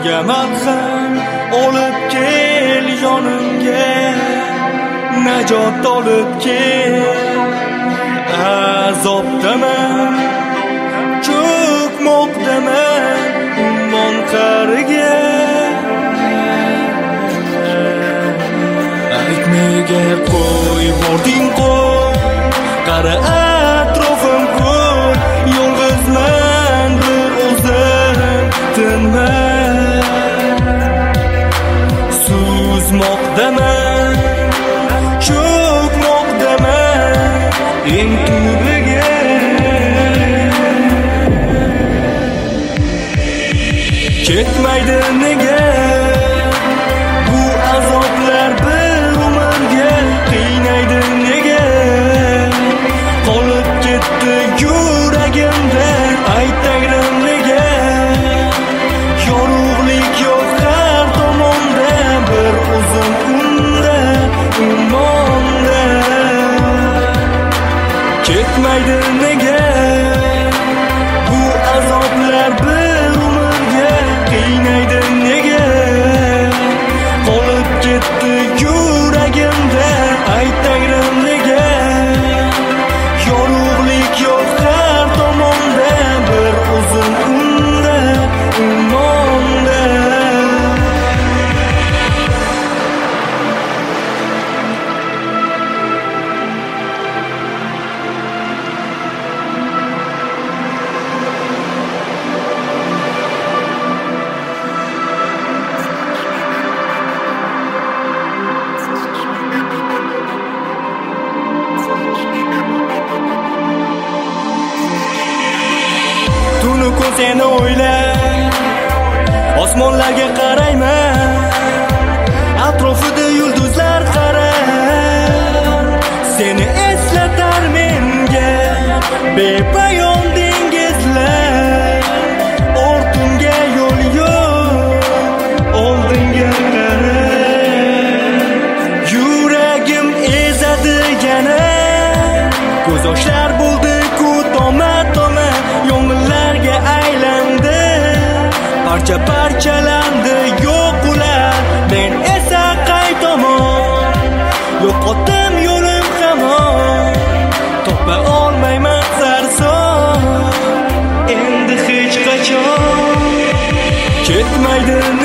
Menga malham olib kel yonimga, najot olib kel. Azobdaman, cho'kmoqdaman ummon qariga. Aytmaga qo'y bording qo'y, qara atrofim ko'r, yolg'izman bir o'zim tinma. Suzmoqdaman, cho'kmoqdaman eng tubiga. Ketmaydi nega bu azoblar bir umrga, qiynaydi nega qolib ketdi yuragimda. Aytag'rim nega yorug'lik yo'q har tomonda, bir o'zim unda ummonda. Ketmaydi nega bu azoblar bir umrga, qiynaydi nega qolib ketdi yuragimda. Aytag'rim nega yorug'lik yo'q har tomonda, bir o'zim unda ummonda. Tunu kun seni o'ylab osmonlarga qarayman, atrofida yulduzlar qarab seni eslatar menga bepoyon dengizlar. Ortimga yo'l yo'q, oldinga qara. Yuragim ezadi yana, ko'z yoshlar bo'ldi-ku toma-toma, yong'inlarga aylandi, parcha-parchalandi yo'q ular. Men esa qaytomon yo'qotdim yo'lim hamon, topa olmayman sarson endi hech qachon. Ketmaydi